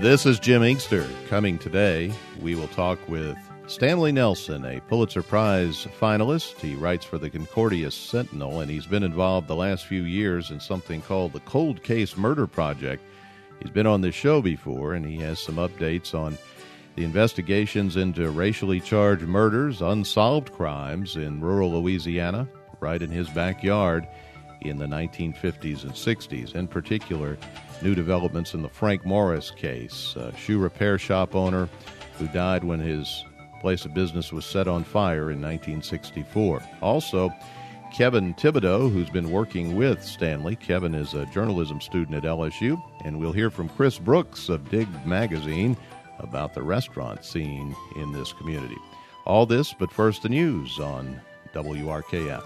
This is Jim Inkster. Coming today, we will talk with Stanley Nelson, a Pulitzer Prize finalist. He writes for the Concordia Sentinel, and he's been involved the last few years in something called the Cold Case Murder Project. He's been on this show before, and he has some updates on the investigations into racially charged murders, unsolved crimes in rural Louisiana, right in his backyard in the 1950s and 60s. In particular, new developments in the Frank Morris case, a shoe repair shop owner who died when his place of business was set on fire in 1964. Also, Kevin Thibodeau, who's been working with Stanley. Kevin is a journalism student at LSU, and we'll hear from Chris Brooks of Dig Magazine about the restaurant scene in this community. All this, but first the news on WRKF.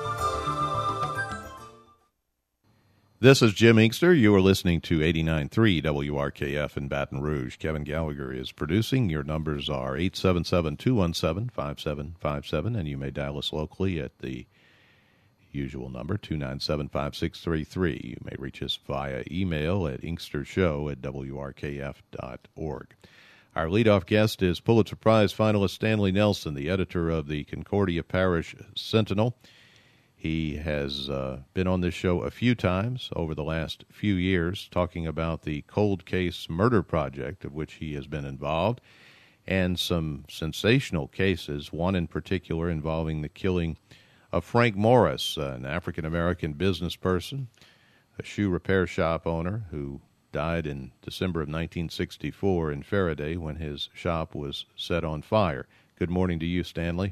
This is Jim Inkster. You are listening to 89.3 WRKF in Baton Rouge. Kevin Gallagher is producing. Your numbers are 877-217-5757, and you may dial us locally at the usual number, 297-5633. You may reach us via email at inkstershow@wrkf.org. Our leadoff guest is Pulitzer Prize finalist Stanley Nelson, the editor of the Concordia Parish Sentinel. He has been on this show a few times over the last few years talking about the Cold Case Murder Project, of which he has been involved, and some sensational cases, one in particular involving the killing of Frank Morris, an African-American business person, a shoe repair shop owner who died in December of 1964 in Faraday when his shop was set on fire. Good morning to you, Stanley.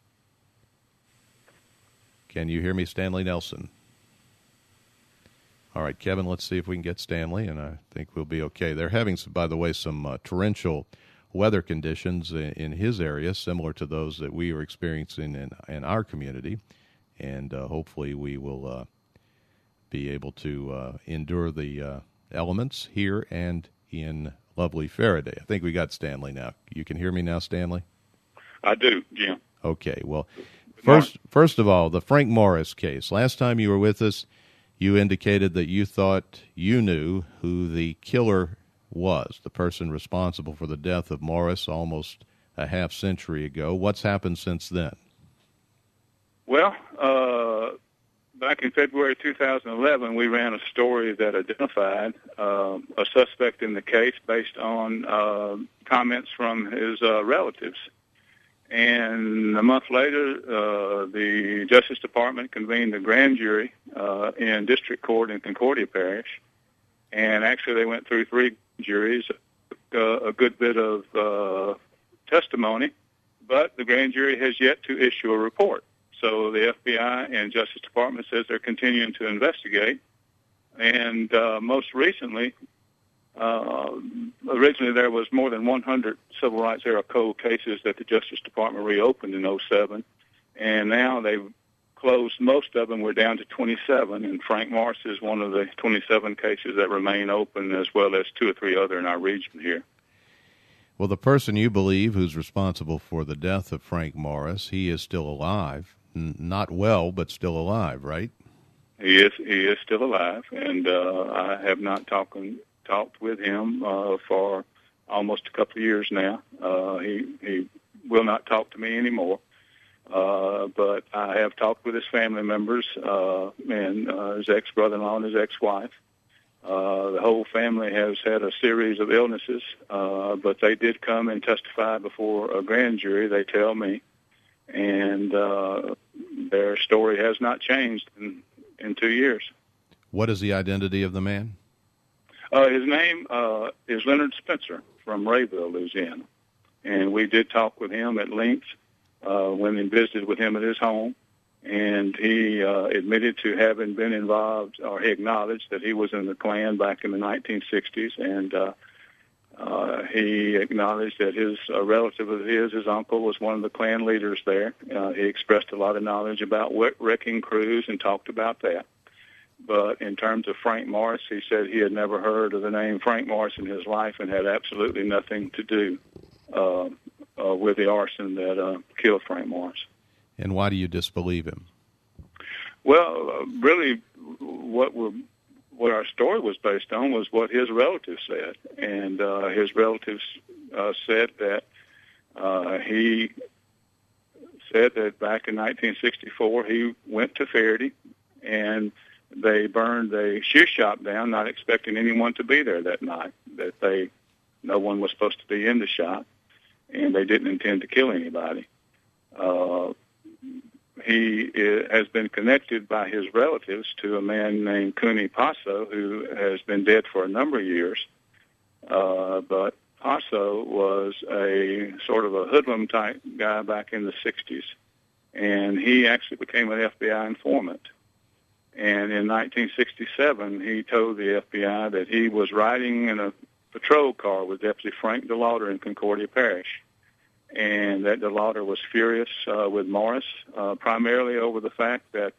Can you hear me, Stanley Nelson? All right, Kevin, let's see if we can get Stanley, and I think we'll be okay. They're having, by the way, some torrential weather conditions in his area, similar to those that we are experiencing in our community, and hopefully we will be able to endure the elements here and in lovely Faraday. I think we got Stanley now. You can hear me now, Stanley? I do, Jim. Okay, well, First of all, the Frank Morris case. Last time you were with us, you indicated that you thought you knew who the killer was, the person responsible for the death of Morris almost a half century ago. What's happened since then? Well, back in February 2011, we ran a story that identified a suspect in the case based on comments from his relatives. And a month later, the Justice Department convened a grand jury in district court in Concordia Parish. And actually they went through three juries, a good bit of testimony, but the grand jury has yet to issue a report. So the FBI and Justice Department says they're continuing to investigate. And most recently, originally there was more than 100 civil rights era code cases that the Justice Department reopened in 2007, and now they've closed most of them. We're down to 27, and Frank Morris is one of the 27 cases that remain open, as well as two or three other in our region here. Well, the person you believe who's responsible for the death of Frank Morris, he is still alive. Not well, but still alive, right? He is still alive, and I have not talked with him for almost a couple of years now. He will not talk to me anymore, but I have talked with his family members and his ex-brother-in-law and his ex-wife. The whole family has had a series of illnesses, but they did come and testify before a grand jury, they tell me, and their story has not changed in 2 years. What is the identity of the man? His name is Leonard Spencer from Rayville, Louisiana, and we did talk with him at length when we visited with him at his home, and he admitted to having been involved, or he acknowledged that he was in the Klan back in the 1960s, and he acknowledged that a relative of his uncle, was one of the Klan leaders there. He expressed a lot of knowledge about wrecking crews and talked about that. But in terms of Frank Morris, he said he had never heard of the name Frank Morris in his life and had absolutely nothing to do with the arson that killed Frank Morris. And why do you disbelieve him? Well, really, what what our story was based on was what his relatives said, and his relatives said that he said that back in 1964 he went to Faraday and they burned a shoe shop down, not expecting anyone to be there that night. That no one was supposed to be in the shop, and they didn't intend to kill anybody. He has been connected by his relatives to a man named Cooney Passo, who has been dead for a number of years. But Passo was a sort of a hoodlum type guy back in the 60s, and he actually became an FBI informant. And in 1967, he told the FBI that he was riding in a patrol car with Deputy Frank DeLauder in Concordia Parish, and that DeLauder was furious with Morris, primarily over the fact that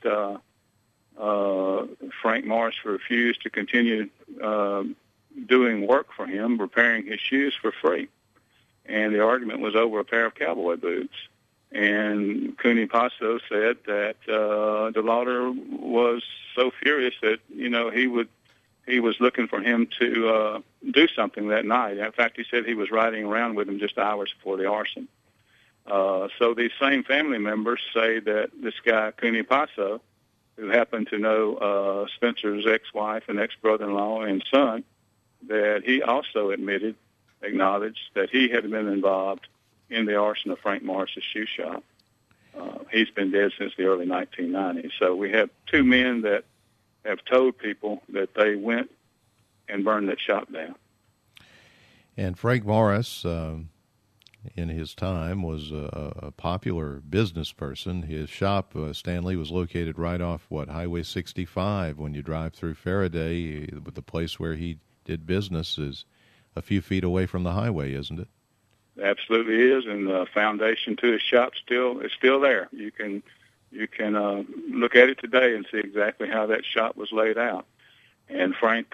Frank Morris refused to continue doing work for him, repairing his shoes for free. And the argument was over a pair of cowboy boots. And Cooney Passo said that DeLauder was so furious that, he was looking for him to do something that night. In fact, he said he was riding around with him just hours before the arson. So these same family members say that this guy, Cooney Passo, who happened to know Spencer's ex-wife and ex-brother-in-law and son, that he also acknowledged that he had been involved in the arson of Frank Morris's shoe shop. He's been dead since the early 1990s. So we have two men that have told people that they went and burned that shop down. And Frank Morris, in his time, was a popular business person. His shop, Stanley, was located right off, Highway 65. When you drive through Faraday, the place where he did business is a few feet away from the highway, isn't it? Absolutely is, and the foundation to his shop is still there. You can look at it today and see exactly how that shop was laid out. And Frank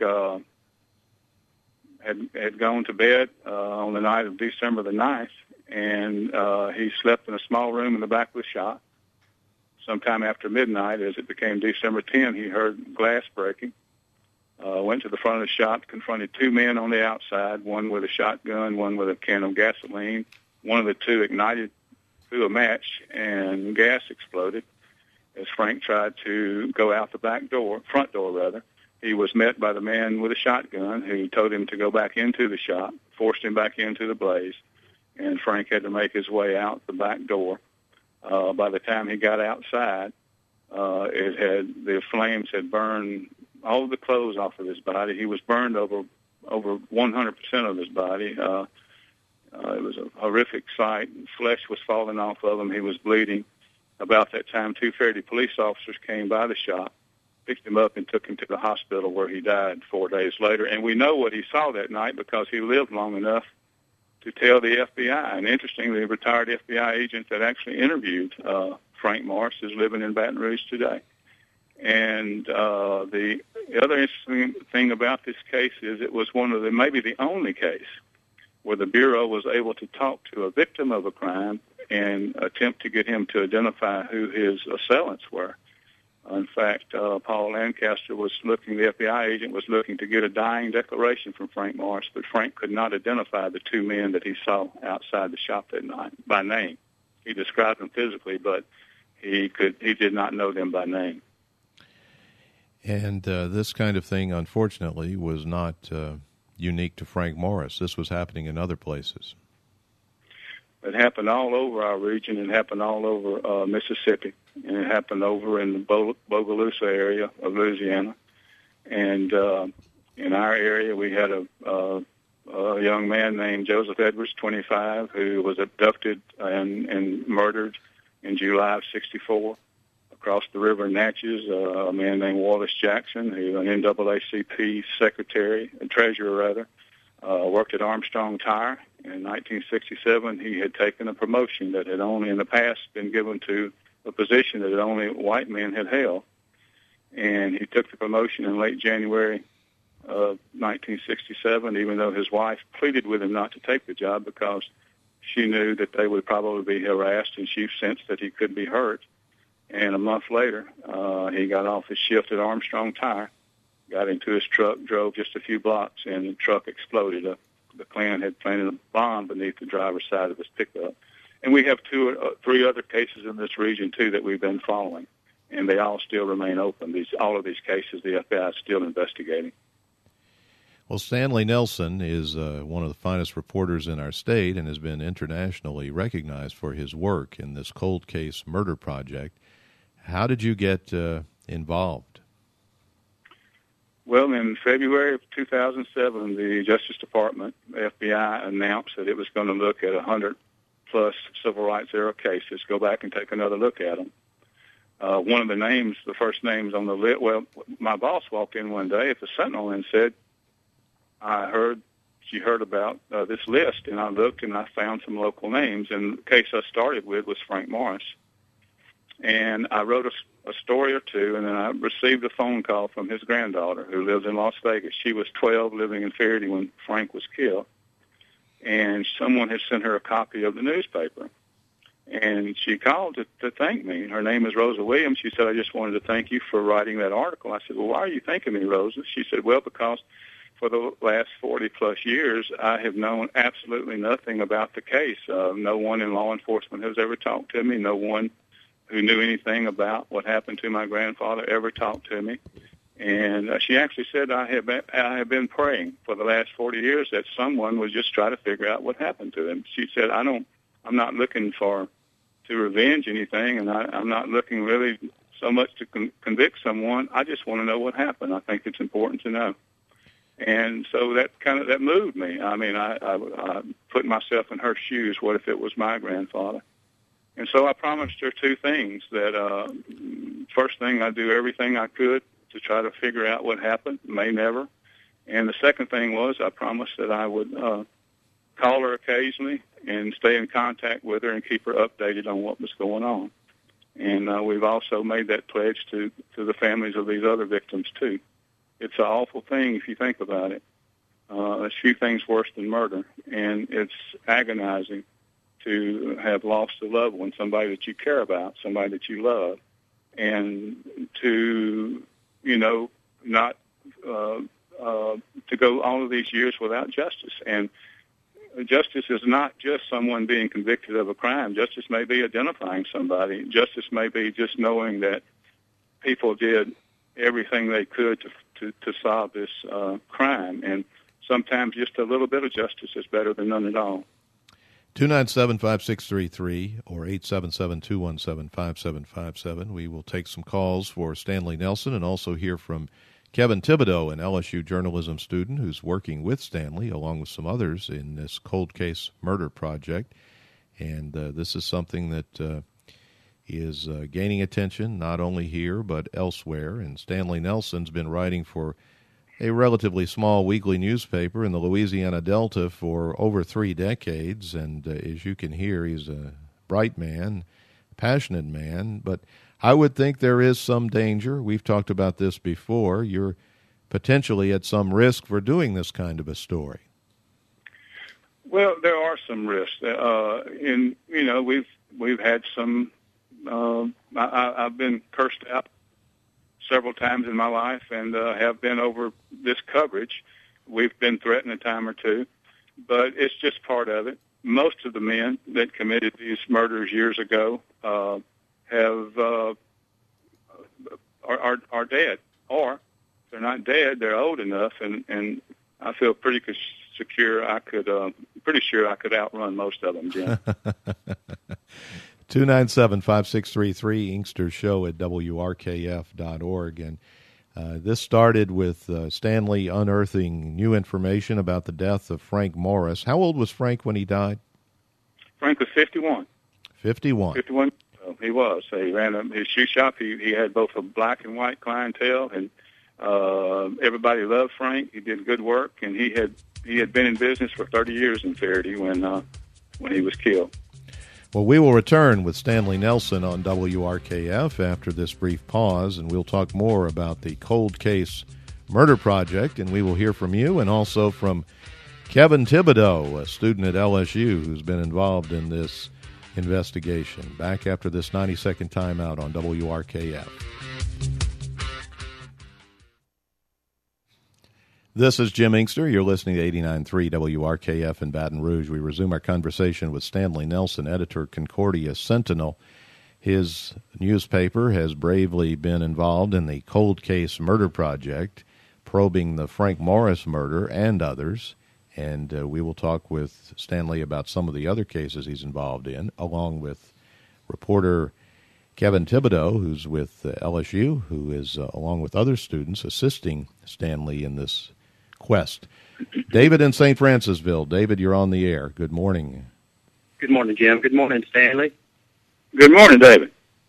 had gone to bed on the night of December the 9th, and he slept in a small room in the back of the shop. Sometime after midnight, as it became December 10th, he heard glass breaking. Went to the front of the shop, confronted two men on the outside, one with a shotgun, one with a can of gasoline. One of the two ignited through a match, and gas exploded. As Frank tried to go out the front door, he was met by the man with a shotgun who told him to go back into the shop, forced him back into the blaze, and Frank had to make his way out the back door. By the time he got outside, the flames had burned all of the clothes off of his body. He was burned over 100% of his body. It was a horrific sight. Flesh was falling off of him. He was bleeding. About that time, two Faraday police officers came by the shop, picked him up, and took him to the hospital where he died 4 days later. And we know what he saw that night because he lived long enough to tell the FBI. And interestingly, a retired FBI agent that actually interviewed Frank Morris is living in Baton Rouge today. And the other interesting thing about this case is it was maybe the only case where the Bureau was able to talk to a victim of a crime and attempt to get him to identify who his assailants were. In fact, Paul Lancaster the FBI agent was looking to get a dying declaration from Frank Morris, but Frank could not identify the two men that he saw outside the shop that night by name. He described them physically, but he did not know them by name. And this kind of thing, unfortunately, was not unique to Frank Morris. This was happening in other places. It happened all over our region. It happened all over Mississippi, and it happened over in the Bogalusa area of Louisiana. And in our area, we had a young man named Joseph Edwards, 25, who was abducted and murdered in July of '64. Across the river in Natchez, a man named Wallace Jackson, who an NAACP treasurer, worked at Armstrong Tire. In 1967, he had taken a promotion that had only in the past been given to a position that only white men had held. And he took the promotion in late January of 1967, even though his wife pleaded with him not to take the job because she knew that they would probably be harassed, and she sensed that he could be hurt. And a month later, he got off his shift at Armstrong Tire got into his truck, drove just a few blocks, and the truck exploded. The Klan had planted a bomb beneath the driver's side of his pickup. And we have three other cases in this region, too, that we've been following, and they all still remain open. All of these cases, the FBI is still investigating. Well, Stanley Nelson is one of the finest reporters in our state and has been internationally recognized for his work in this cold case murder project. How did you get involved? Well, in February of 2007, the Justice Department, FBI, announced that it was going to look at 100-plus civil rights era cases, go back and take another look at them. One of the first names on the list, well, my boss walked in one day at the Sentinel and said, she heard about this list, and I looked and I found some local names, and the case I started with was Frank Morris. And I wrote a story or two, and then I received a phone call from his granddaughter who lives in Las Vegas. She was 12, living in Faraday when Frank was killed, and someone had sent her a copy of the newspaper. And she called to thank me. Her name is Rosa Williams. She said, I just wanted to thank you for writing that article. I said, well, why are you thanking me, Rosa? She said, well, because for the last 40-plus years, I have known absolutely nothing about the case. No one in law enforcement has ever talked to me. No one who knew anything about what happened to my grandfather ever talked to me. And she actually said, I have been praying for the last 40 years that someone would just try to figure out what happened to him. She said, I'm not looking to revenge anything, and I'm not looking really so much to convict someone. I just want to know what happened. I think it's important to know. And so that moved me. I mean, I put myself in her shoes. What if it was my grandfather? And so I promised her two things. That first thing, I'd do everything I could to try to figure out what happened, may never. And the second thing was I promised that I would call her occasionally and stay in contact with her and keep her updated on what was going on. And we've also made that pledge to the families of these other victims, too. It's an awful thing if you think about it. There's few things worse than murder, and it's agonizing to have lost a loved one, somebody that you care about, somebody that you love, and to, not to go all of these years without justice. And justice is not just someone being convicted of a crime. Justice may be identifying somebody. Justice may be just knowing that people did everything they could to solve this crime. And sometimes just a little bit of justice is better than none at all. 297-5633 or 877-217-5757. We will take some calls for Stanley Nelson and also hear from Kevin Thibodeau, an LSU journalism student who's working with Stanley along with some others in this cold case murder project. And this is something that is gaining attention not only here but elsewhere. And Stanley Nelson's been writing for a relatively small weekly newspaper in the Louisiana Delta for over 3 decades. And as you can hear, he's a bright man, passionate man. But I would think there is some danger. We've talked about this before. You're potentially at some risk for doing this kind of a story. Well, there are some risks. We've had some. I've been cursed out several times in my life, and have been over this coverage. We've been threatened a time or two, but it's just part of it. Most of the men that committed these murders years ago are dead, or if they're not dead, they're old enough, and I feel pretty secure. Pretty sure I could outrun most of them, Jim. 297-5633, Inkster Show at WRKF.org. And this started with Stanley unearthing new information about the death of Frank Morris. How old was Frank when he died? Frank was 51. 51. 51. He was. He ran his shoe shop. He had both a black and white clientele, and everybody loved Frank. He did good work, and he had been in business for 30 years in Faraday when he was killed. Well, we will return with Stanley Nelson on WRKF after this brief pause, and we'll talk more about the cold case murder project, and we will hear from you and also from Kevin Thibodeau, a student at LSU who's been involved in this investigation. Back after this 90-second timeout on WRKF. This is Jim Inkster. You're listening to 89.3 WRKF in Baton Rouge. We resume our conversation with Stanley Nelson, editor, Concordia Sentinel. His newspaper has bravely been involved in the Cold Case Murder Project, probing the Frank Morris murder and others. And we will talk with Stanley about some of the other cases he's involved in, along with reporter Kevin Thibodeau, who's with LSU, who is, along with other students, assisting Stanley in this quest. David in St. Francisville. David, you're on the air. Good morning. Good morning, Jim. Good morning, Stanley. Good morning, David.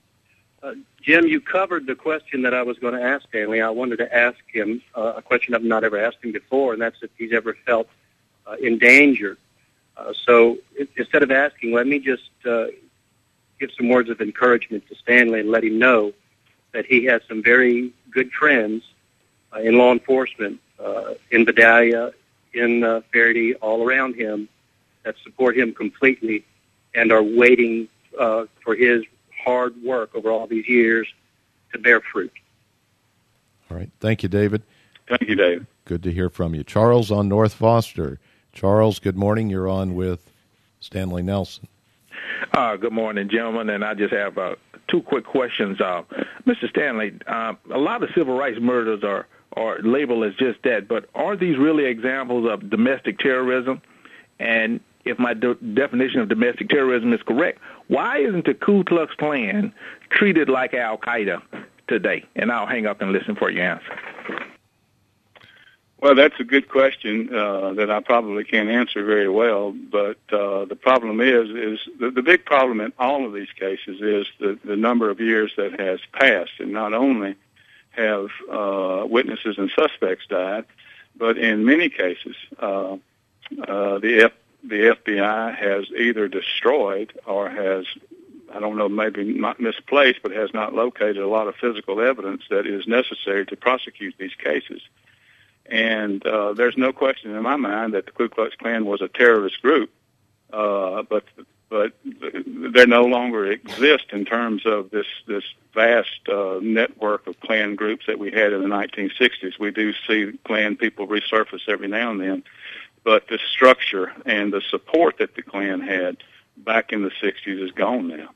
Jim, you covered the question that I was going to ask Stanley. I wanted to ask him a question I've not ever asked him before, and that's if he's ever felt in danger. So instead of asking, let me just give some words of encouragement to Stanley and let him know that he has some very good friends in law enforcement, in Vidalia, in Faraday, all around him that support him completely and are waiting for his hard work over all these years to bear fruit. All right. Thank you, David. Thank you, David. Good to hear from you. Charles on North Foster. Charles, good morning. You're on with Stanley Nelson. Good morning, gentlemen, and I just have two quick questions. Mr. Stanley, a lot of civil rights murders are labeled as just that, but are these really examples of domestic terrorism? And if my definition of domestic terrorism is correct, why isn't the Ku Klux Klan treated like Al-Qaeda today? And I'll hang up and listen for your answer. Well, that's a good question that I probably can't answer very well, but the problem is the big problem in all of these cases is the number of years that has passed, and not only have witnesses and suspects died, but in many cases the FBI has either destroyed or has, I don't know, maybe not misplaced, but has not located a lot of physical evidence that is necessary to prosecute these cases. And there's no question in my mind that the Ku Klux Klan was a terrorist group, but they no longer exist in terms of this vast network of Klan groups that we had in the 1960s. We do see Klan people resurface every now and then, but the structure and the support that the Klan had back in the 60s is gone now.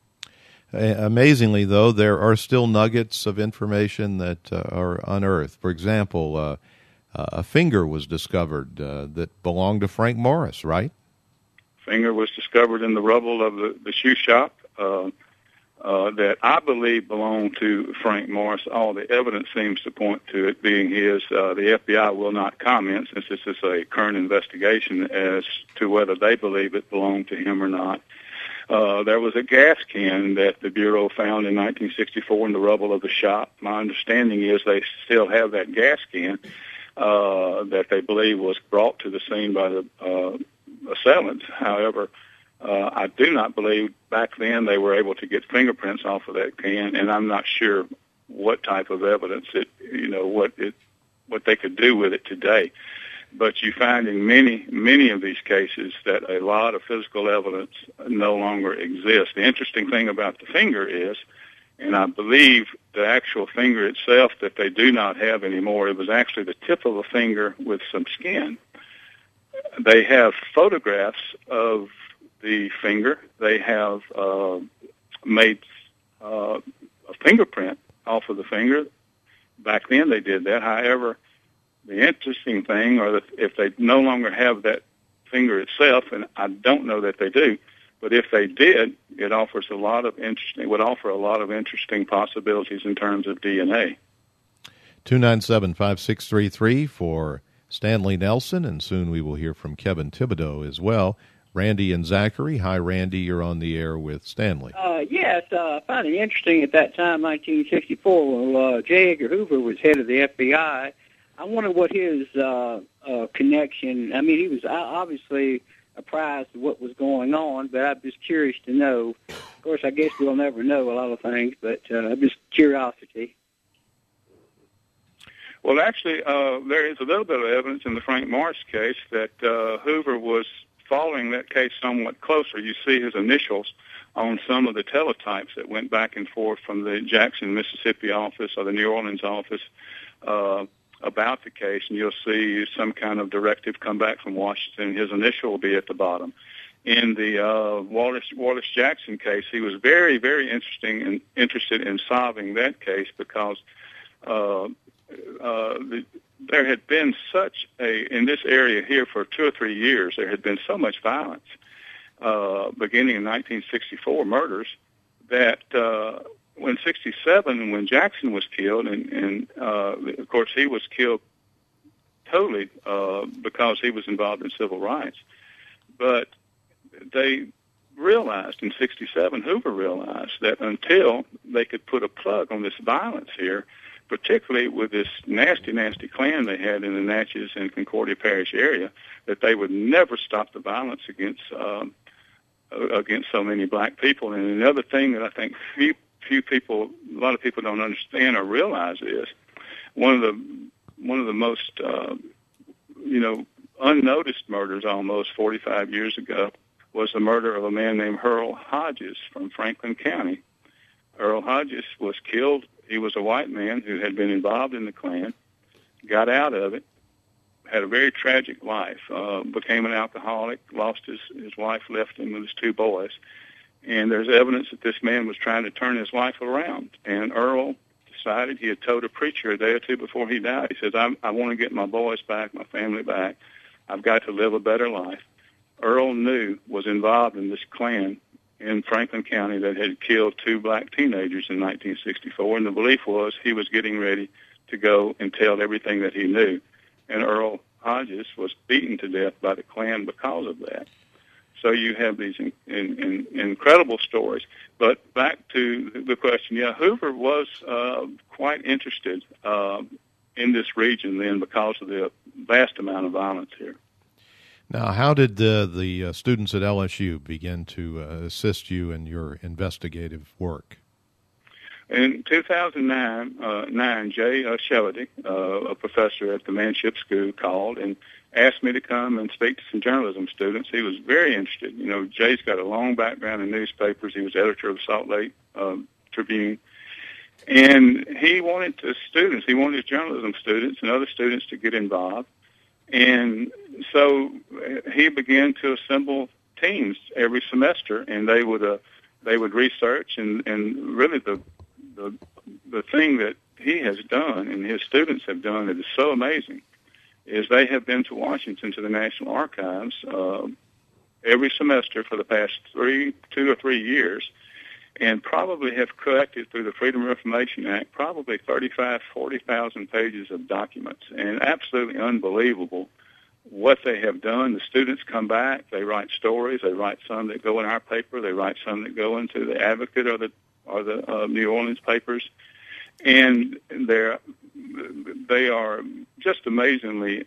Amazingly, though, there are still nuggets of information that are unearthed. For example, a finger was discovered that belonged to Frank Morris, right? Finger was discovered in the rubble of the shoe shop that I believe belonged to Frank Morris. All the evidence seems to point to it being his. The FBI will not comment, since this is a current investigation, as to whether they believe it belonged to him or not. There was a gas can that the Bureau found in 1964 in the rubble of the shop. My understanding is they still have that gas can that they believe was brought to the scene by the assailants. However, I do not believe back then they were able to get fingerprints off of that can, and I'm not sure what type of evidence what they could do with it today. But you find in many of these cases that a lot of physical evidence no longer exists. The interesting thing about the finger is, and I believe the actual finger itself that they do not have anymore, it was actually the tip of a finger with some skin. They have photographs of the finger. They have made a fingerprint off of the finger. Back then they did that. However, the interesting thing, or that if they no longer have that finger itself, and I don't know that they do, but if they did, it offers a lot of interesting. Would offer a lot of interesting possibilities in terms of DNA. 297-5633 for Stanley Nelson, and soon we will hear from Kevin Thibodeau as well. Randy and Zachary. Hi, Randy. You're on the air with Stanley. Yes, I find it interesting at that time, 1964, when J. Edgar Hoover was head of the FBI. I wonder what his connection. I mean, he was obviously apprised of what was going on, but I'm just curious to know. Of course, I guess we'll never know a lot of things, but just curiosity. Well, actually, there is a little bit of evidence in the Frank Morris case that Hoover was following that case somewhat closer. You see his initials on some of the teletypes that went back and forth from the Jackson, Mississippi office or the New Orleans office about the case, and you'll see some kind of directive come back from Washington. His initial will be at the bottom. In the Wallace Jackson case, he was very, very interested in solving that case because there had been in this area here for 2 or 3 years, there had been so much violence, beginning in 1964, murders, that when 67, when Jackson was killed, and of course he was killed totally because he was involved in civil rights, but they realized in 67, Hoover realized that until they could put a plug on this violence here, particularly with this nasty, nasty Klan they had in the Natchez and Concordia Parish area, that they would never stop the violence against so many black people. And another thing that I think few people, a lot of people don't understand or realize is one of the most unnoticed murders almost 45 years ago was the murder of a man named Earl Hodges from Franklin County. Earl Hodges was killed. He was a white man who had been involved in the Klan, got out of it, had a very tragic life, became an alcoholic, lost his wife, left him with his 2 boys. And there's evidence that this man was trying to turn his life around. And Earl decided, he had told a preacher a day or 2 before he died, he says, I want to get my boys back, my family back. I've got to live a better life. Earl was involved in this Klan in Franklin County that had killed 2 black teenagers in 1964, and the belief was he was getting ready to go and tell everything that he knew. And Earl Hodges was beaten to death by the Klan because of that. So you have these incredible stories. But back to the question, Hoover was quite interested in this region then because of the vast amount of violence here. Now, how did the students at LSU begin to assist you in your investigative work? In 2009, Jay Shellady, a professor at the Manship School, called and asked me to come and speak to some journalism students. He was very interested. Jay's got a long background in newspapers. He was editor of the Salt Lake Tribune. And he wanted his journalism students and other students to get involved. And so he began to assemble teams every semester, and they would research. And really the thing that he has done and his students have done that is so amazing is they have been to Washington, to the National Archives, every semester for the past 2 or 3 years, and probably have collected through the Freedom of Information Act probably 40,000 pages of documents, and absolutely unbelievable what they have done. The students come back, they write stories, they write some that go in our paper, they write some that go into the Advocate or the New Orleans papers, and they are just amazingly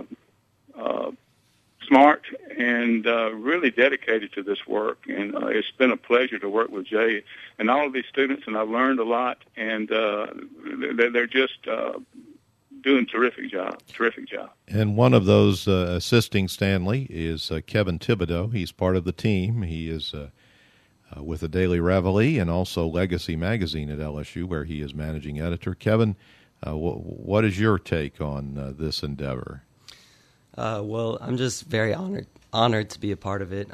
smart and really dedicated to this work. And it's been a pleasure to work with Jay and all of these students, and I've learned a lot, and they're just doing terrific job. And one of those assisting Stanley is Kevin Thibodeau. He's part of the team. He is with the Daily Reveille and also Legacy Magazine at LSU, where he is managing editor. Kevin, what is your take on this endeavor? Well, I'm just very honored to be a part of it.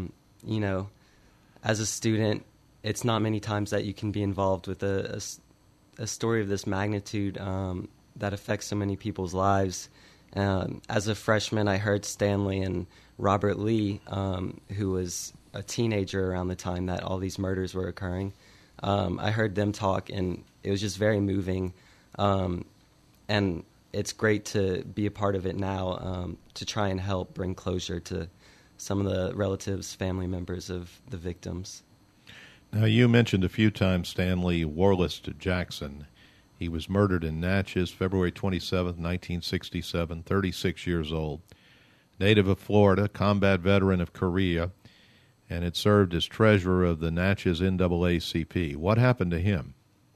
As a student, it's not many times that you can be involved with a story of this magnitude that affects so many people's lives. As a freshman, I heard Stanley and Robert Lee, who was a teenager around the time that all these murders were occurring. I heard them talk, and it was just very moving. And it's great to be a part of it now, to try and help bring closure to some of the relatives, family members of the victims. Now, you mentioned a few times Stanley Wallace Jackson. He was murdered in Natchez, February 27, 1967, 36 years old. Native of Florida, combat veteran of Korea, and had served as treasurer of the Natchez NAACP. What happened to him?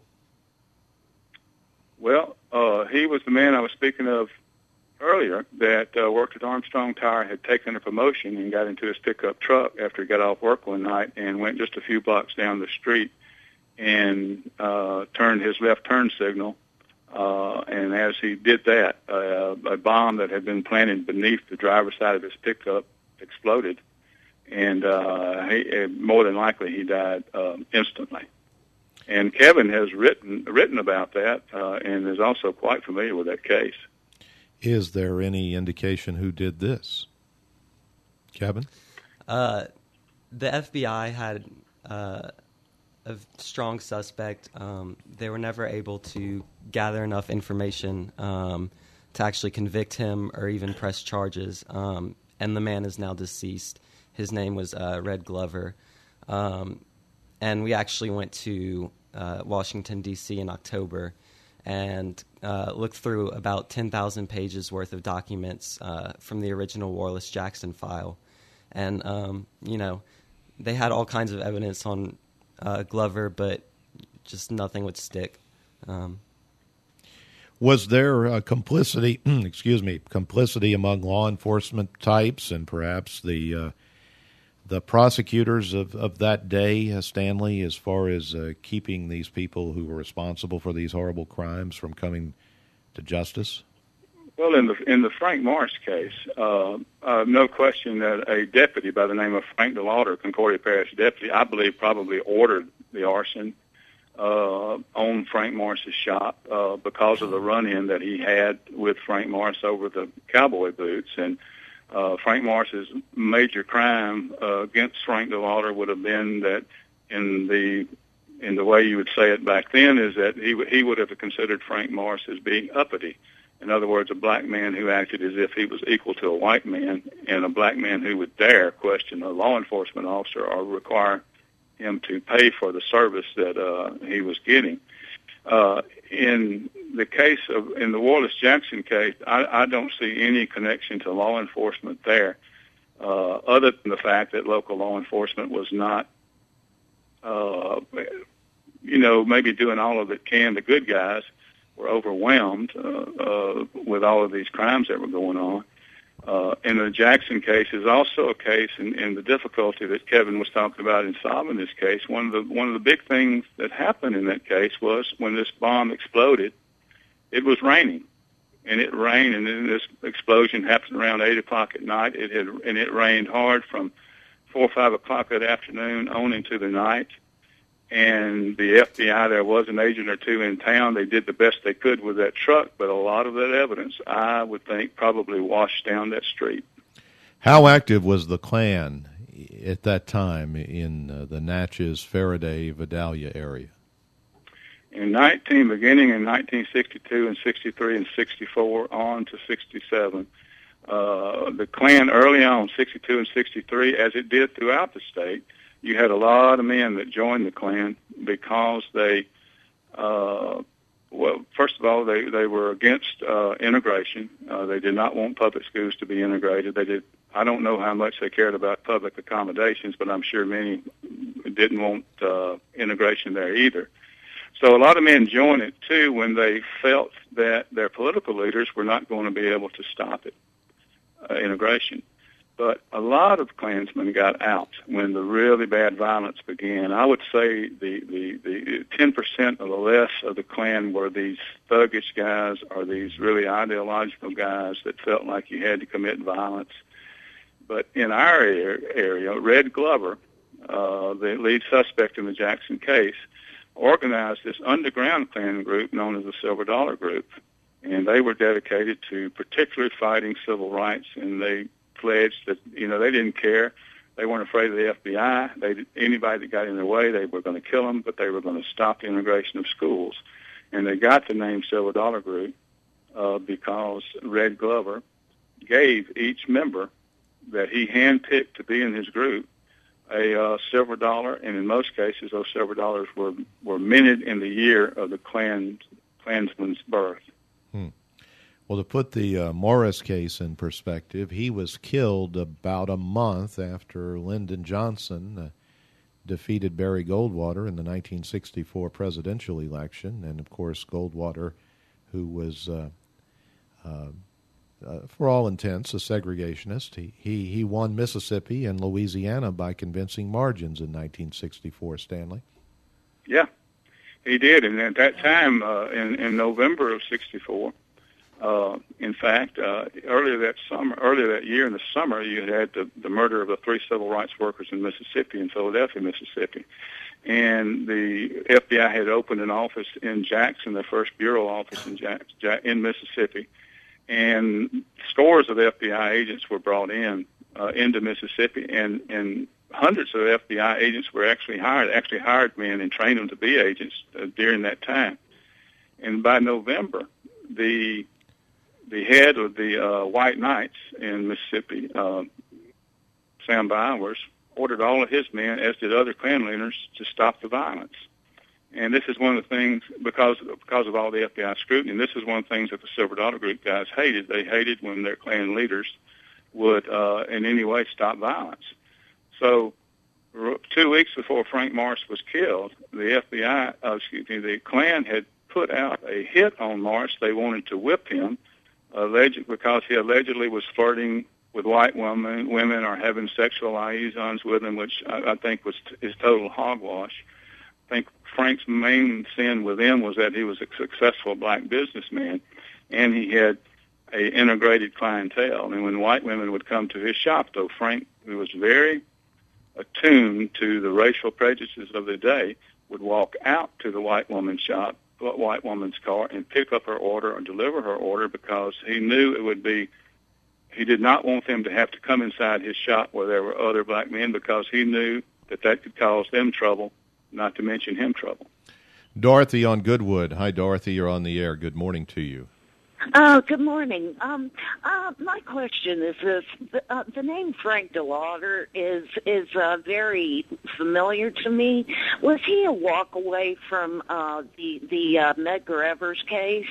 Well, he was the man I was speaking of earlier that worked at Armstrong Tire, had taken a promotion and got into his pickup truck after he got off work one night and went just a few blocks down the street and turned his left turn signal And as he did that, a bomb that had been planted beneath the driver's side of his pickup exploded, and more than likely he died instantly. And Kevin has written about that and is also quite familiar with that case. Is there any indication who did this? Kevin? The FBI had a strong suspect. They were never able to gather enough information to actually convict him or even press charges. And the man is now deceased. His name was Red Glover. And we actually went to Washington, D.C. in October and looked through about 10,000 pages worth of documents from the original Wallace-Jackson file. And, they had all kinds of evidence on Glover, but just nothing would stick. Was there complicity, complicity among law enforcement types and perhaps the prosecutors of that day, Stanley, as far as keeping these people who were responsible for these horrible crimes from coming to justice? Well, in the Frank Morris case, no question that a deputy by the name of Frank DeLauder, Concordia Parish deputy, I believe probably ordered the arson on Frank Morris's shop because of the run-in that he had with Frank Morris over the cowboy boots. And Frank Morris's major crime against Frank DeLauder would have been that in the way you would say it back then is that he would have considered Frank Morris as being uppity. In other words, a black man who acted as if he was equal to a white man, and a black man who would dare question a law enforcement officer or require him to pay for the service that he was getting. In the Wallace-Jackson case, I don't see any connection to law enforcement there, other than the fact that local law enforcement was not, maybe doing all of it can. The good guys were overwhelmed with all of these crimes that were going on. And the Jackson case is also a case, and the difficulty that Kevin was talking about in solving this case. One of the big things that happened in that case was when this bomb exploded, it was raining, and it rained, and then this explosion happened around 8 o'clock at night. It rained hard from 4 or 5 o'clock that afternoon on into the night. And the FBI, there was an agent or two in town. They did the best they could with that truck, but a lot of that evidence, I would think, probably washed down that street. How active was the Klan at that time in the Natchez, Faraday, Vidalia area? Beginning in 1962 and 63 and 64 on to 67, the Klan early on, 62 and 63, as it did throughout the state, you had a lot of men that joined the Klan because they, first of all, they were against integration. They did not want public schools to be integrated. I don't know how much they cared about public accommodations, but I'm sure many didn't want integration there either. So a lot of men joined it, too, when they felt that their political leaders were not going to be able to stop it, integration. But a lot of Klansmen got out when the really bad violence began. I would say the 10% or the less of the Klan were these thuggish guys or these really ideological guys that felt like you had to commit violence. But in our area, Red Glover, the lead suspect in the Jackson case, organized this underground Klan group known as the Silver Dollar Group. And they were dedicated to particularly fighting civil rights, and they pledged that, they didn't care. They weren't afraid of the FBI. Anybody that got in their way, they were going to kill them, but they were going to stop the integration of schools. And they got the name Silver Dollar Group because Red Glover gave each member that he handpicked to be in his group a silver dollar, and in most cases, those silver dollars were minted in the year of the Klansman's birth. Well, to put the Morris case in perspective, he was killed about a month after Lyndon Johnson defeated Barry Goldwater in the 1964 presidential election. And, of course, Goldwater, who was, for all intents, a segregationist, he won Mississippi and Louisiana by convincing margins in 1964, Stanley. Yeah. He did, and at that time, in November of '64, in fact, earlier that year in the summer, you had the murder of the 3 civil rights workers in Mississippi, in Philadelphia, Mississippi. And the FBI had opened an office in Jackson, their first bureau office in Mississippi. And scores of FBI agents were brought into Mississippi, and hundreds of FBI agents were actually hired men and trained them to be agents during that time. And by November, the head of the White Knights in Mississippi, Sam Bowers, ordered all of his men, as did other Klan leaders, to stop the violence. And this is one of the things, because of all the FBI scrutiny, and this is one of the things that the Silver Dollar Group guys hated. They hated when their Klan leaders would in any way stop violence. So 2 weeks before Frank Morris was killed, the Klan had put out a hit on Morris. They wanted to whip him, because he allegedly was flirting with white women or having sexual liaisons with them, which I think is total hogwash. I think Frank's main sin with them was that he was a successful black businessman, and he had a integrated clientele. And when white women would come to his shop, though, Frank, who was very attuned to the racial prejudices of the day, would walk out to the white woman's shop, white woman's car, and pick up her order or deliver her order, because he knew it would be, he did not want them to have to come inside his shop where there were other black men, because he knew that could cause them trouble, not to mention him trouble. Dorothy on Goodwood. Hi, Dorothy. You're on the air. Good morning to you. Good morning. My question is this: the name Frank DeLauder is very familiar to me. Was he a walk away from the Medgar Evers case?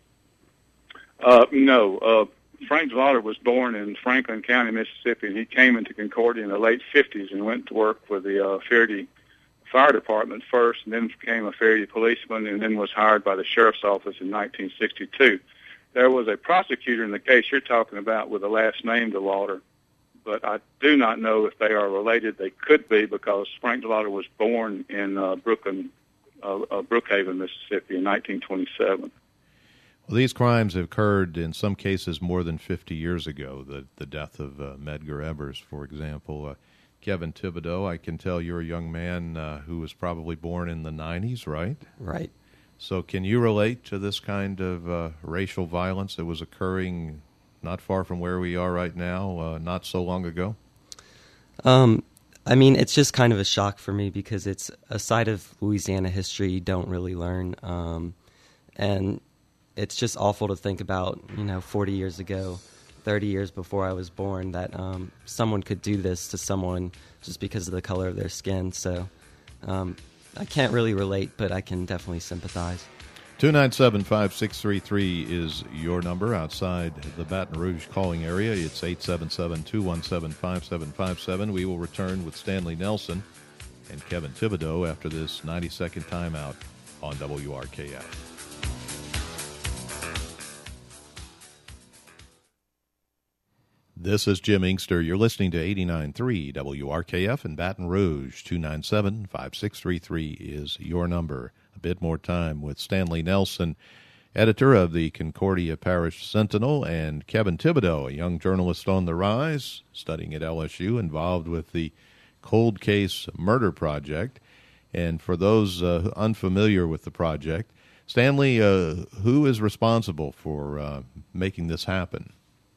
No. Frank DeLauder was born in Franklin County, Mississippi, and he came into Concordia in the late 50s and went to work for the Faraday Fire Department first, and then became a Faraday policeman, and then was hired by the Sheriff's Office in 1962. There was a prosecutor in the case you're talking about with the last name DeLauder, but I do not know if they are related. They could be, because Frank DeLauder was born in Brookhaven, Mississippi in 1927. Well, these crimes have occurred in some cases more than 50 years ago, the death of Medgar Evers, for example. Kevin Thibodeau, I can tell you're a young man who was probably born in the 90s, right? Right. So can you relate to this kind of racial violence that was occurring not far from where we are right now, not so long ago? I mean, it's just kind of a shock for me, because it's a side of Louisiana history you don't really learn. And it's just awful to think about, 40 years ago, 30 years before I was born, that someone could do this to someone just because of the color of their skin. So I can't really relate, but I can definitely sympathize. 297-5633 is your number outside the Baton Rouge calling area. It's 877-217-5757. We will return with Stanley Nelson and Kevin Thibodeau after this 90-second timeout on WRKF. This is Jim Inkster. You're listening to 89.3 WRKF in Baton Rouge. 297-5633 is your number. A bit more time with Stanley Nelson, editor of the Concordia Parish Sentinel, and Kevin Thibodeau, a young journalist on the rise, studying at LSU, involved with the Cold Case Murder Project. And for those unfamiliar with the project, Stanley, who is responsible for making this happen?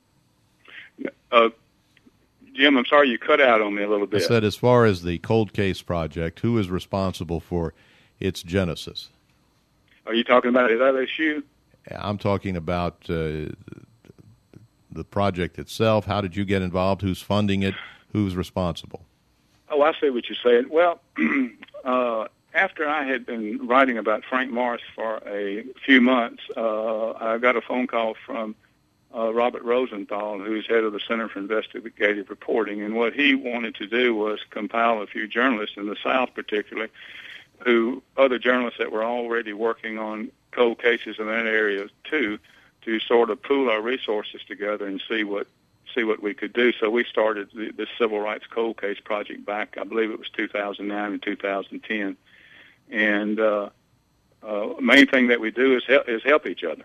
Jim, I'm sorry, you cut out on me a little bit. I said, as far as the Cold Case Project, who is responsible for its genesis? Are you talking about at LSU? I'm talking about the project itself. How did you get involved? Who's funding it? Who's responsible? Oh, I see what you're saying. Well, after I had been writing about Frank Morris for a few months, I got a phone call from Robert Rosenthal, who's head of the Center for Investigative Reporting, and what he wanted to do was compile a few journalists in the South, particularly, other journalists that were already working on cold cases in that area too, to sort of pool our resources together and see what we could do. So we started the Civil Rights Cold Case Project back, I believe it was 2009 and 2010, and main thing that we do is help each other.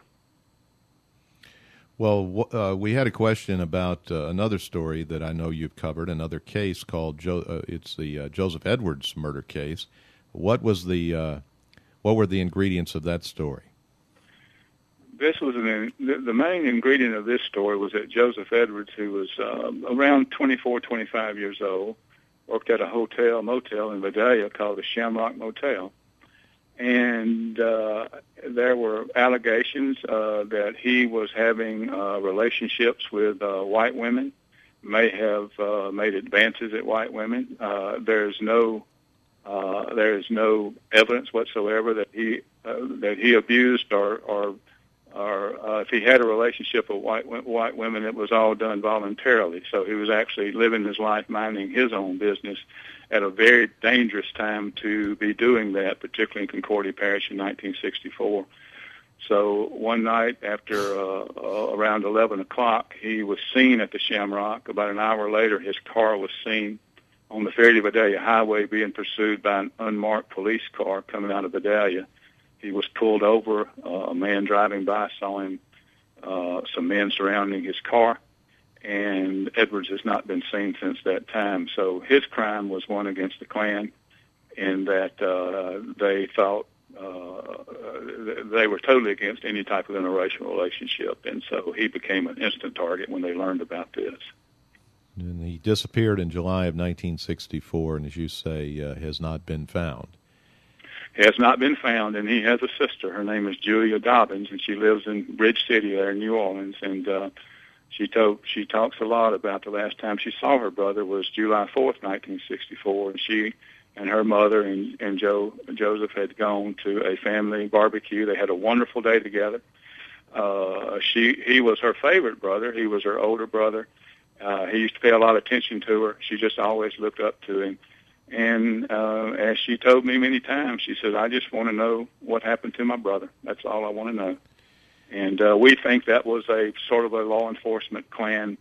Well, we had a question about another story that I know you've covered, another case called it's the Joseph Edwards murder case. What were the ingredients of that story? This was the main ingredient of this story was that Joseph Edwards, who was around 24, 25 years old, worked at a motel in Vidalia called the Shamrock Motel. And there were allegations that he was having relationships with white women, may have made advances at white women. There is no evidence whatsoever that he abused or if he had a relationship with white women, it was all done voluntarily. So he was actually living his life, minding his own business, at a very dangerous time to be doing that, particularly in Concordia Parish in 1964. So one night after around 11 o'clock, he was seen at the Shamrock. About an hour later, his car was seen on the Ferry to Vidalia Highway being pursued by an unmarked police car coming out of Vidalia. He was pulled over. A man driving by saw him, some men surrounding his car, and Edwards has not been seen since that time. So his crime was one against the Klan, in that they thought they were totally against any type of interracial relationship, and so he became an instant target when they learned about this. And he disappeared in July of 1964, and as you say, has not been found. Has not been found, and he has a sister. Her name is Julia Dobbins, and she lives in Bridge City there in New Orleans. And she talks a lot about the last time she saw her brother was July 4th, 1964, and she and her mother and Joseph had gone to a family barbecue. They had a wonderful day together. He was her favorite brother. He was her older brother. He used to pay a lot of attention to her. She just always looked up to him. And as she told me many times, she said, I just want to know what happened to my brother. That's all I want to know. And we think that was a sort of a law enforcement Klan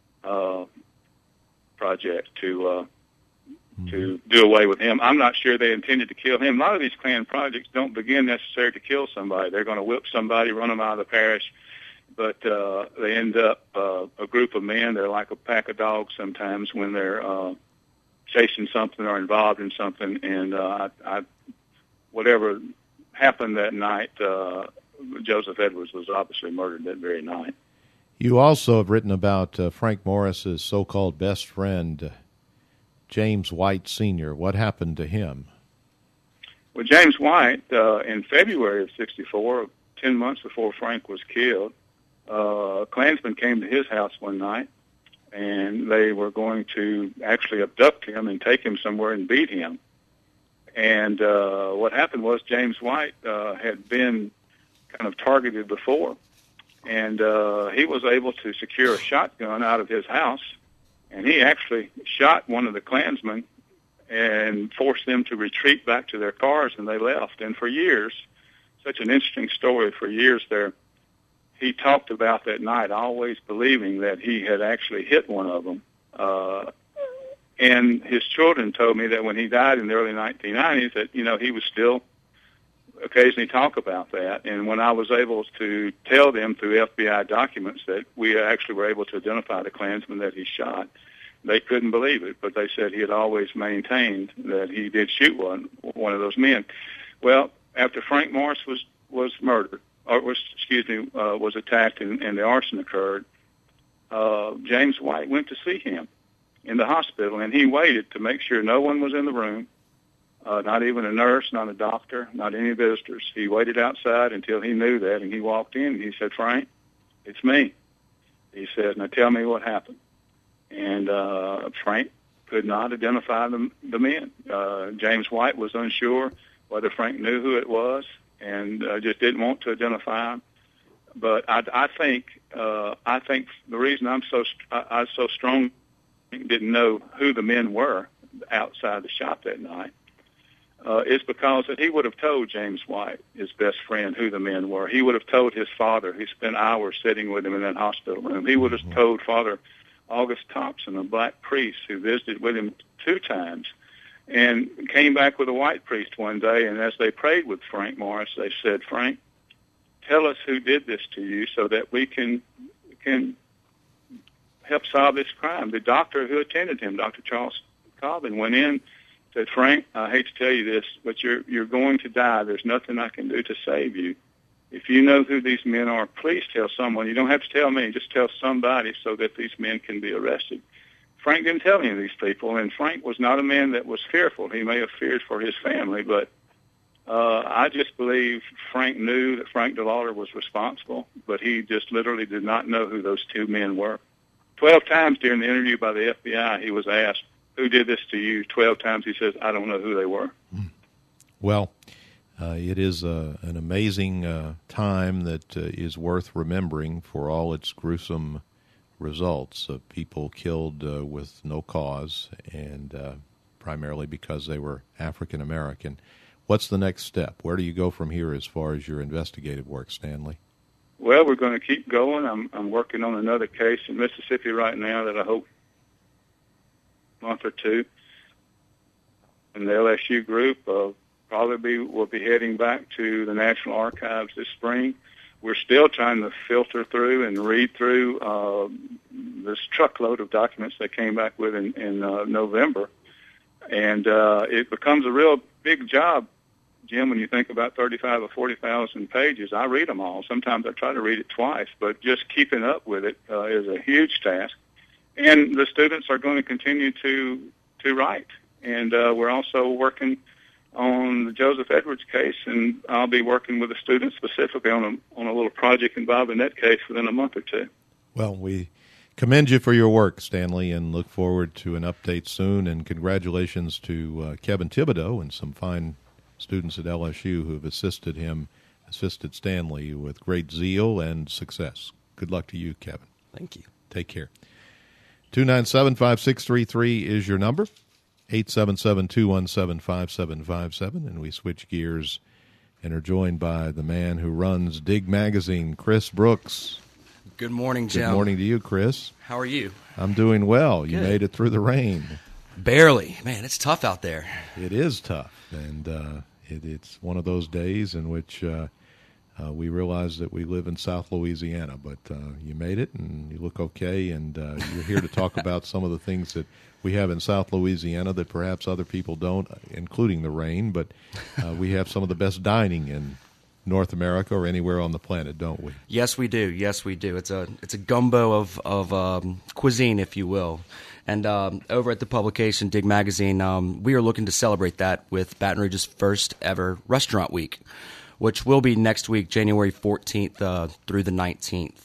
project to do away with him. I'm not sure they intended to kill him. A lot of these Klan projects don't begin necessarily to kill somebody. They're going to whip somebody, run them out of the parish, but they end up a group of men. They're like a pack of dogs sometimes when they're chasing something or involved in something, and whatever happened that night, Joseph Edwards was obviously murdered that very night. You also have written about Frank Morris's so-called best friend, James White Sr. What happened to him? Well, James White, in February of 1964, 10 months before Frank was killed, Klansmen came to his house one night, and they were going to actually abduct him and take him somewhere and beat him. And what happened was James White had been kind of targeted before, and he was able to secure a shotgun out of his house, and he actually shot one of the Klansmen and forced them to retreat back to their cars, and they left. And for years, such an interesting story, for years there, he talked about that night, always believing that he had actually hit one of them. And his children told me that when he died in the early 1990s, that, he was still occasionally talk about that. And when I was able to tell them through FBI documents that we actually were able to identify the Klansman that he shot, they couldn't believe it, but they said he had always maintained that he did shoot one of those men. Well, after Frank Morris was murdered, or was attacked and the arson occurred, James White went to see him in the hospital, and he waited to make sure no one was in the room, not even a nurse, not a doctor, not any visitors. He waited outside until he knew that, and he walked in, and he said, Frank, it's me. He said, now tell me what happened. And Frank could not identify the men. James White was unsure whether Frank knew who it was, and just didn't want to identify him. But I think the reason I so strong didn't know who the men were outside the shop that night is because that he would have told James White, his best friend, who the men were. He would have told his father, who spent hours sitting with him in that hospital room. He would have told Father August Thompson, a black priest who visited with him 2 times, and came back with a white priest one day, and as they prayed with Frank Morris, they said, Frank, tell us who did this to you so that we can help solve this crime. The doctor who attended him, Dr. Charles Cobbin, went in, said, Frank, I hate to tell you this, but you're going to die. There's nothing I can do to save you. If you know who these men are, please tell someone. You don't have to tell me. Just tell somebody so that these men can be arrested. Frank didn't tell any of these people, and Frank was not a man that was fearful. He may have feared for his family, but I just believe Frank knew that Frank DeLauder was responsible, but he just literally did not know who those two men were. 12 times during the interview by the FBI, he was asked, who did this to you? 12 times he says, I don't know who they were. Well, it is an amazing time that is worth remembering for all its gruesome results of people killed with no cause, and primarily because they were African American. What's the next step? Where do you go from here as far as your investigative work, Stanley? Well, we're going to keep going. I'm working on another case in Mississippi right now that I hope a month or two. And the LSU group probably will be heading back to the National Archives this spring. We're still trying to filter through and read through this truckload of documents they came back with in November. And it becomes a real big job, Jim, when you think about 35 or 40,000 pages. I read them all. Sometimes I try to read it twice, but just keeping up with it is a huge task. And the students are going to continue to write. And we're also working on the Joseph Edwards case, and I'll be working with the students specifically on a little project involving that case within a month or two. Well, we commend you for your work, Stanley, and look forward to an update soon. And congratulations to Kevin Thibodeau and some fine students at LSU who have assisted Stanley with great zeal and success. Good luck to you, Kevin. Thank you. Take care. 297-5633 is your number. 877-217-5757, and we switch gears and are joined by the man who runs Dig Magazine, Chris Brooks. Good morning, Jim. Good morning to you, Chris. How are you? I'm doing well. Good. You made it through the rain. Barely. Man, it's tough out there. It is tough, and it's one of those days in which we realize that we live in South Louisiana, but you made it, and you look okay, and you're here to talk about some of the things that we have in South Louisiana that perhaps other people don't, including the rain, but we have some of the best dining in North America or anywhere on the planet, don't we? Yes, we do. Yes, we do. It's a gumbo of cuisine, if you will. And over at the publication, Dig Magazine, we are looking to celebrate that with Baton Rouge's first ever Restaurant Week, which will be next week, January 14th through the 19th.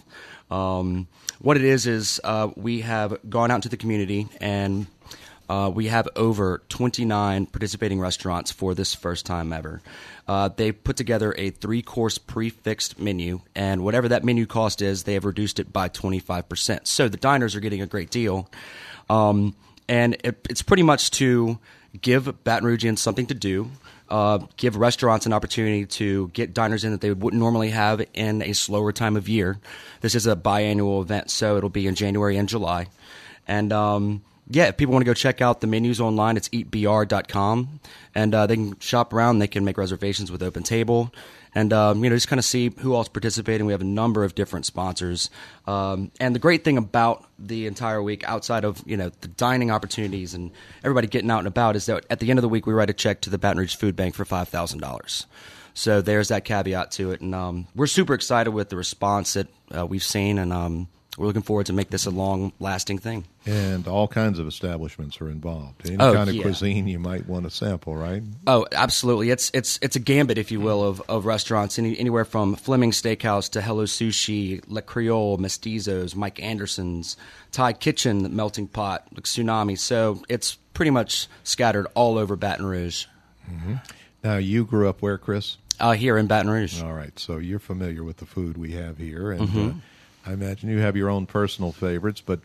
What it is we have gone out into the community, and we have over 29 participating restaurants for this first time ever. They put together a 3-course prefixed menu, and whatever that menu cost is, they have reduced it by 25%. So the diners are getting a great deal. And it's pretty much to give Baton Rougeans something to do, give restaurants an opportunity to get diners in that they wouldn't normally have in a slower time of year. This is a biannual event, so it'll be in January and July. And if people want to go check out the menus online, it's eatbr.com, and they can shop around. They can make reservations with Open Table, and just kind of see who else is participating. We have a number of different sponsors, and the great thing about the entire week, outside of the dining opportunities and everybody getting out and about, is that at the end of the week we write a check to the Baton Rouge Food Bank for $5,000. So there's that caveat to it, and we're super excited with the response that we've seen, and we're looking forward to make this a long-lasting thing. And all kinds of establishments are involved. Any kind of cuisine you might want to sample, right? Oh, absolutely. It's a gambit, if you will, of restaurants, anywhere from Fleming Steakhouse to Hello Sushi, Le Creole, Mestizos, Mike Anderson's, Thai Kitchen, Melting Pot, Tsunami. So it's pretty much scattered all over Baton Rouge. Mm-hmm. Now, you grew up where, Chris? Here in Baton Rouge. All right. So you're familiar with the food we have here, and I imagine you have your own personal favorites, but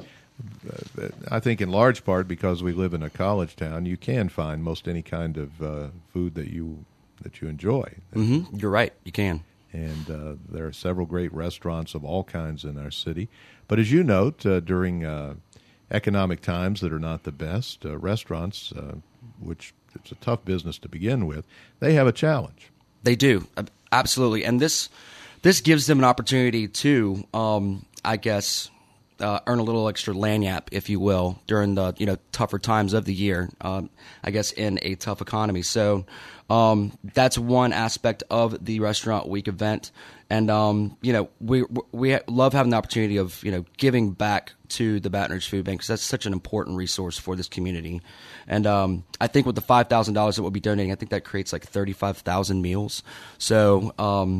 I think in large part because we live in a college town, you can find most any kind of food that you enjoy. Mm-hmm. You're right, you can. And there are several great restaurants of all kinds in our city. But as you note, during economic times that are not the best, restaurants, which it's a tough business to begin with. They have a challenge. They do, absolutely, and this gives them an opportunity to, I guess, earn a little extra lagniappe, if you will, during the tougher times of the year. I guess in a tough economy. So that's one aspect of the Restaurant Week event, and we love having the opportunity of giving back to the Baton Rouge Food Bank, because that's such an important resource for this community. And I think with the $5,000 that we'll be donating, I think that creates like 35,000 meals. So.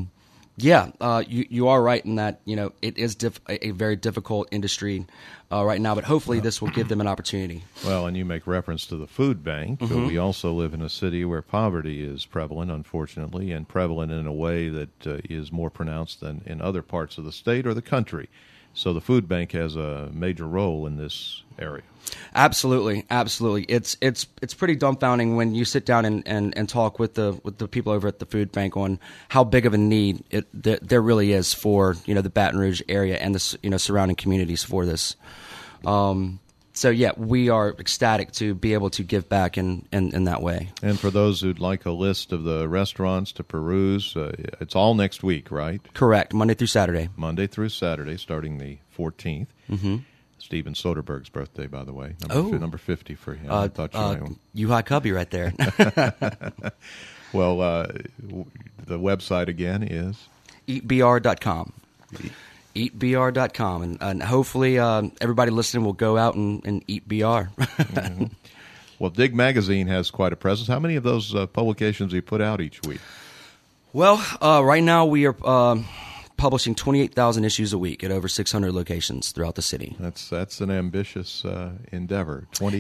You are right in that it is a very difficult industry right now, but hopefully this will give them an opportunity. Well, and you make reference to the food bank, but we also live in a city where poverty is prevalent, unfortunately, and prevalent in a way that is more pronounced than in other parts of the state or the country. So the food bank has a major role in this area. Absolutely. It's pretty dumbfounding when you sit down and talk with the people over at the food bank on how big of a need there really is for the Baton Rouge area and the surrounding communities for this. So yeah, we are ecstatic to be able to give back in that way. And for those who'd like a list of the restaurants to peruse, it's all next week, right? Correct, Monday through Saturday. Monday through Saturday, starting the 14th. Mm-hmm. Steven Soderbergh's birthday, by the way. Number 50 for him. I thought you hot cubby right there. Well, the website again is? EatBR.com. EatBR.com. And hopefully everybody listening will go out and eat BR. Mm-hmm. Well, Dig Magazine has quite a presence. How many of those publications do you put out each week? Well, right now we are publishing 28,000 issues a week at over 600 locations throughout the city. That's an ambitious endeavor.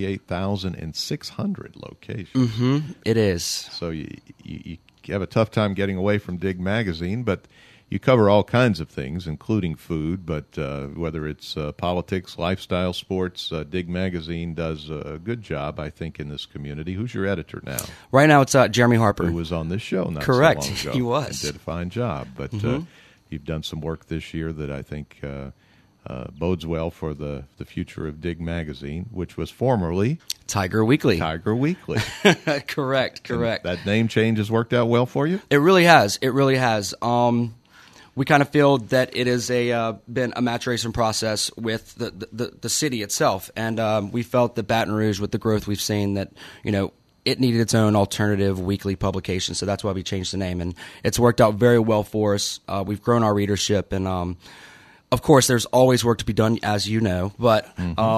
28,600 locations. Mm-hmm. It is. So you have a tough time getting away from Dig Magazine, but you cover all kinds of things, including food, but whether it's politics, lifestyle, sports, Dig Magazine does a good job, I think, in this community. Who's your editor now? Right now it's Jeremy Harper. Who was on this show not Correct. so long ago. He was. He did a fine job, but you've done some work this year that I think bodes well for the future of Dig Magazine, which was formerly Tiger Weekly. Correct. And that name change has worked out well for you? It really has. We kind of feel that it has been a maturation process with the city itself, and we felt that Baton Rouge, with the growth we've seen, that it needed its own alternative weekly publication. So that's why we changed the name, and it's worked out very well for us. We've grown our readership, and of course, there's always work to be done, as you know, but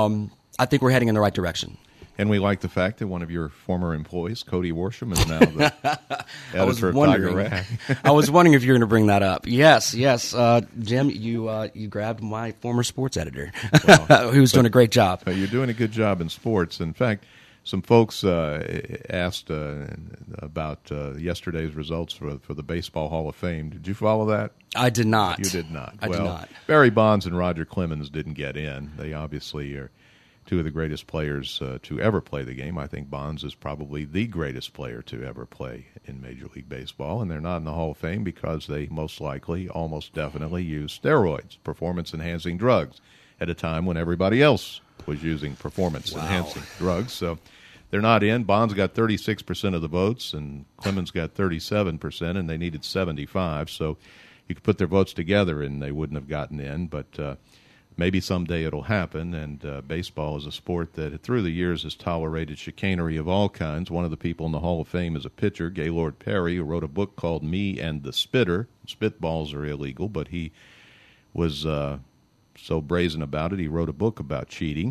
I think we're heading in the right direction. And we like the fact that one of your former employees, Cody Worsham, is now the editor of Tiger Rag. I was wondering if you were going to bring that up. Yes. Jim, you grabbed my former sports editor, who's doing a great job. You're doing a good job in sports. In fact, some folks asked about yesterday's results for the Baseball Hall of Fame. Did you follow that? I did not. You did not. I did not. Barry Bonds and Roger Clemens didn't get in. They obviously are two of the greatest players to ever play the game. I think Bonds is probably the greatest player to ever play in Major League Baseball, and they're not in the Hall of Fame because they most likely, almost definitely, used steroids, performance-enhancing drugs, at a time when everybody else was using performance-enhancing drugs. So they're not in. Bonds got 36% of the votes, and Clemens got 37%, and they needed 75. So you could put their votes together, and they wouldn't have gotten in, but maybe someday it'll happen, and baseball is a sport that through the years has tolerated chicanery of all kinds. One of the people in the Hall of Fame is a pitcher, Gaylord Perry, who wrote a book called Me and the Spitter. Spitballs are illegal, but he was so brazen about it, he wrote a book about cheating.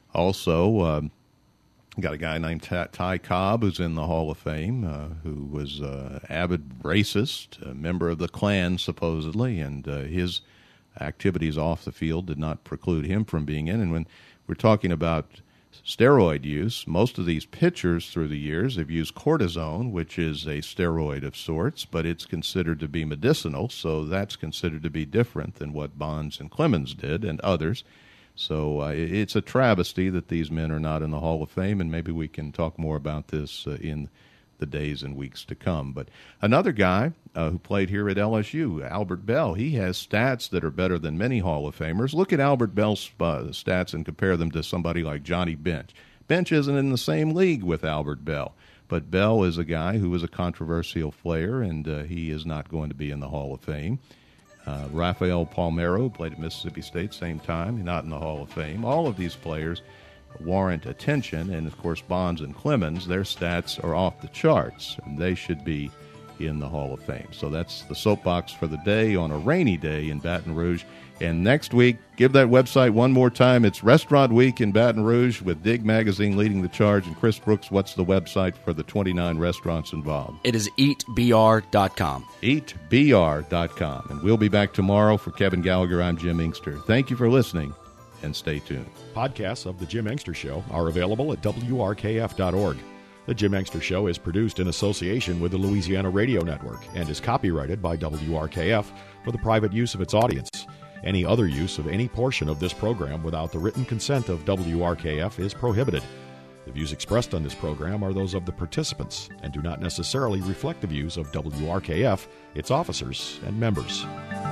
Also, got a guy named Ty Cobb who's in the Hall of Fame, who was an avid racist, a member of the Klan, supposedly, and his activities off the field did not preclude him from being in. And when we're talking about steroid use, most of these pitchers through the years have used cortisone, which is a steroid of sorts, but it's considered to be medicinal, so that's considered to be different than what Bonds and Clemens did and others. So it's a travesty that these men are not in the Hall of Fame, and maybe we can talk more about this in the days and weeks to come. But another guy who played here at LSU, Albert Bell, he has stats that are better than many Hall of Famers. Look at Albert Bell's stats and compare them to somebody like Johnny Bench. Bench isn't in the same league with Albert Bell. But Bell is a guy who was a controversial player, and he is not going to be in the Hall of Fame. Rafael Palmeiro played at Mississippi State, same time, not in the Hall of Fame. All of these players warrant attention, and of course Bonds and Clemens, their stats are off the charts, and they should be in the Hall of Fame. So that's the soapbox for the day on a rainy day in Baton Rouge. And next week, give that website one more time. It's Restaurant Week in Baton Rouge with Dig Magazine leading the charge. And Chris Brooks, what's the website for the 29 restaurants involved? It is eatbr.com. Eatbr.com. And we'll be back tomorrow. For Kevin Gallagher, I'm Jim Inkster. Thank you for listening, and stay tuned. Podcasts of The Jim Inkster Show are available at WRKF.org. The Jim Inkster Show is produced in association with the Louisiana Radio Network and is copyrighted by WRKF for the private use of its audience. Any other use of any portion of this program without the written consent of WRKF is prohibited. The views expressed on this program are those of the participants and do not necessarily reflect the views of WRKF, its officers, and members.